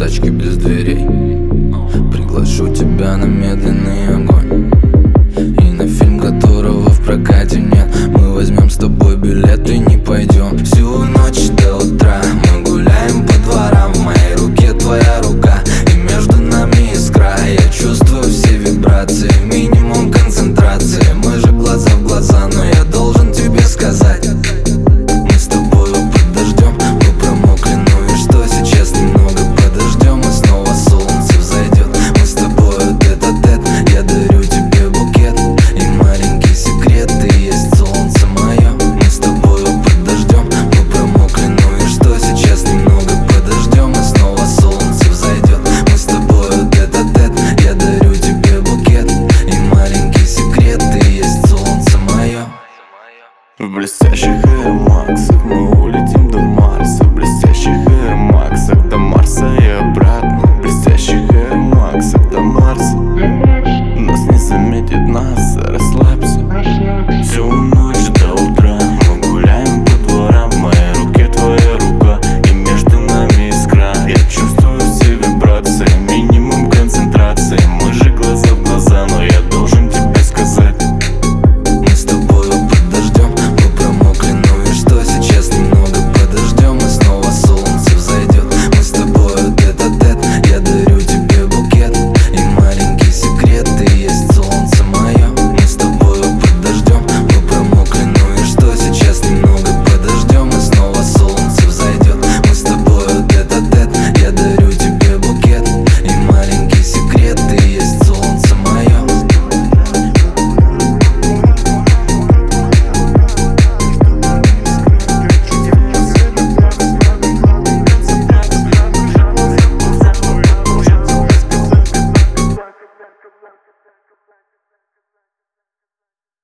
тачке без дверей. Приглашу тебя на медленный огонь и на фильм, которого в прокате нет. Мы возьмем с тобой билет и не пойдем всю ночь до утра.